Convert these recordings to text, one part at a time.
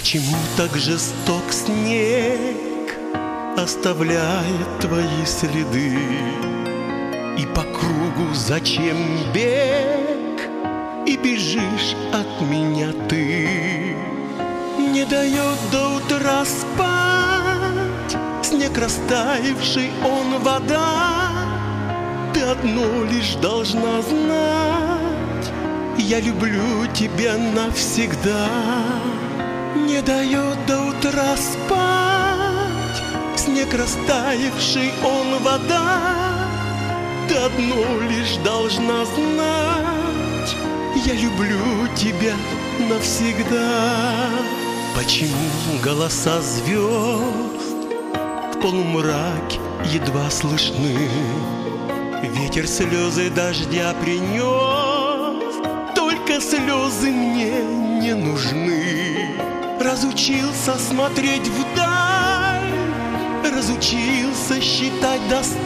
Почему так жесток снег, оставляет твои следы? И по кругу зачем бег, и бежишь от меня ты? Не дает до утра спать снег растаявший, он вода. Ты одно лишь должна знать: я люблю тебя навсегда. Не дает до утра спать снег растаявший, он вода. Ты одно лишь должна знать: я люблю тебя навсегда. Почему голоса звезд в полумраке едва слышны? Ветер слезы дождя принес, только слезы мне не нужны. Разучился смотреть вдаль, разучился считать до 100,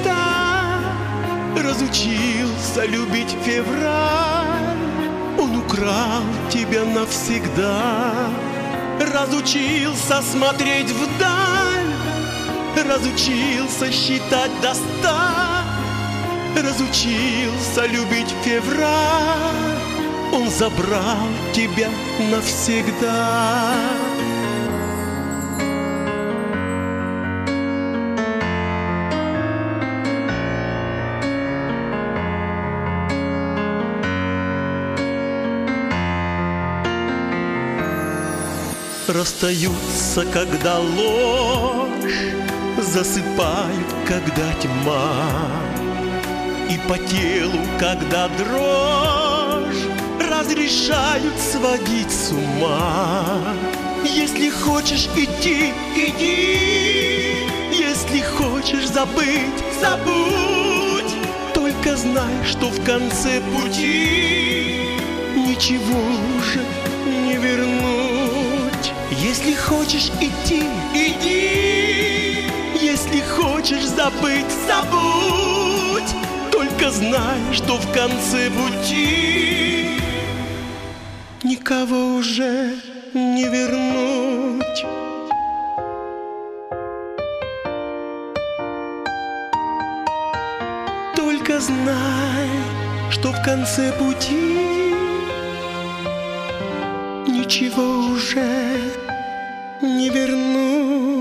разучился любить февраль. Он украл тебя навсегда. Разучился смотреть вдаль, разучился считать до 100, разучился любить февраль. Он забрал тебя навсегда. Расстаются, когда ложь, засыпают, когда тьма, и по телу, когда дрожь, разрешают сводить с ума. Если хочешь идти, иди, если хочешь забыть, забудь. Только знай, что в конце пути ничего уже не вернуть. Если хочешь идти, иди, если хочешь забыть, забудь. Только знай, что в конце пути никого уже не вернуть. Только знай, что в конце пути ничего уже не вернуть.